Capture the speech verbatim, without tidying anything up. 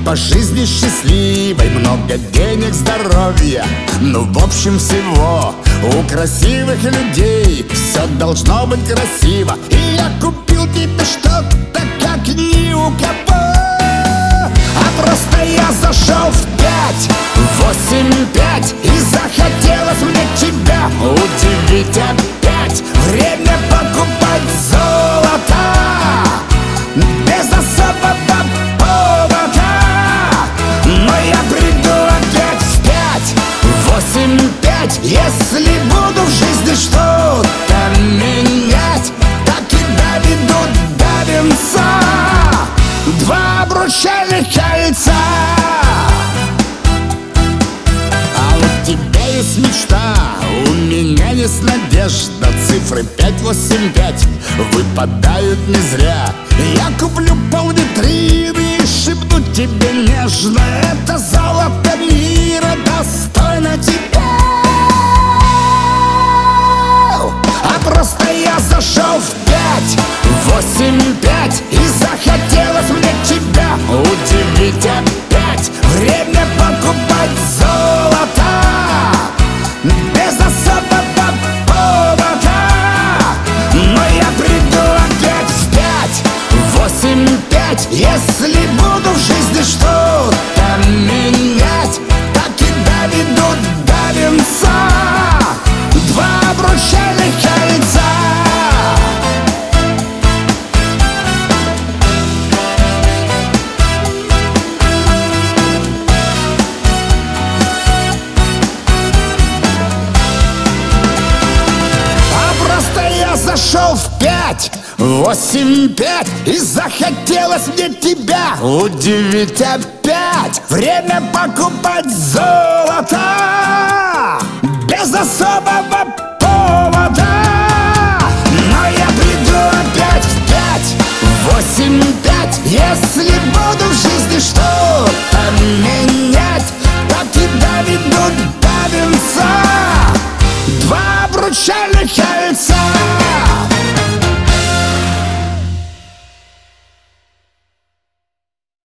по жизни счастливой, много денег, здоровья, ну в общем всего. У красивых людей все должно быть красиво, и я купил тебе что-то, как ни у кого. А просто я зашел в пять, восемь, пять, и захотелось мне тебя удивить опять. Время покупать золото без особого повода, но я приду опять в пять, восемь, пять, если буду в жизни что-то менять, так и доведу до венца два обручальных кольца. А у тебя есть мечта, у меня есть надежда. Цифры пять, восемь, пять выпадают не зря. Я куплю полвитрины и шепну тебе нежно: это золото мира достойно тебя. А просто я зашел в пять, восемь, пять, и захотелось мне тебя удивить опять. Время покупать золото без особого повода, но я приду опять в пять, восемь, пять, если буду в жизни что-то менять, так и доведу до венца два обручальных кольца. Зашел в пять, восемь, пять, и захотелось мне тебя удивить опять. Время покупать золото